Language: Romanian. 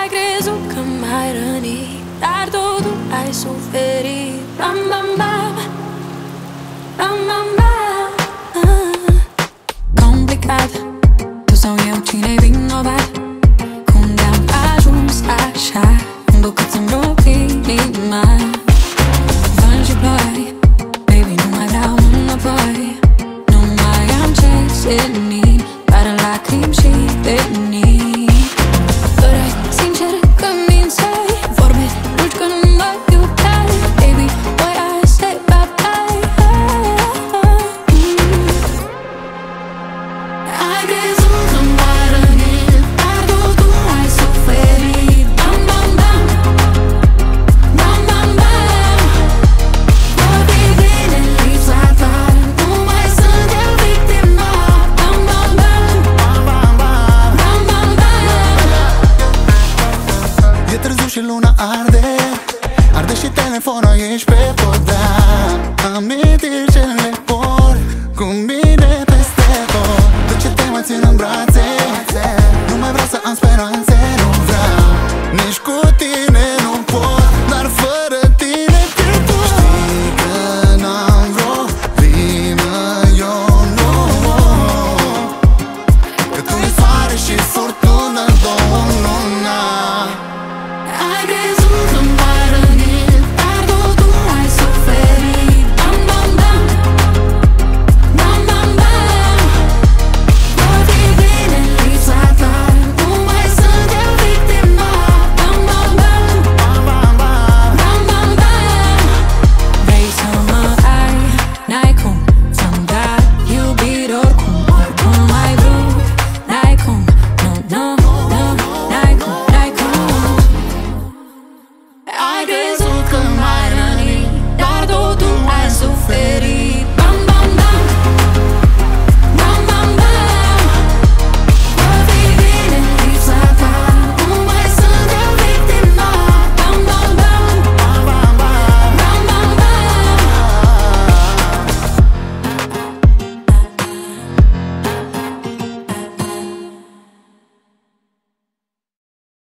Ai crezut că m-ai rănit, dar totul ai suferit. Bam, bam, bam, bam, bam, bam. Complicat, tu sau eu, cine-i vinovat? Cum de-am ajuns așa, încât să-mi rup inima. Vânt și ploi, baby, nu mai vreau înapoi. Nu mai am ce seni, doar lacrimi și venii. Păreai sincer că mințeai, vorbe dulci că nu mă iubeai. Baby, boy, I say bye-bye. Ai crezut că m-ai rănit, dar totul ai suferit. Bam, bam, bam, bam, bam, bam. Vorbi bine în lipsa ta, nu mai sunt eu victima. Bam, bam, bam, bam, bam, bam, bam, bam. E târziu și luna arde,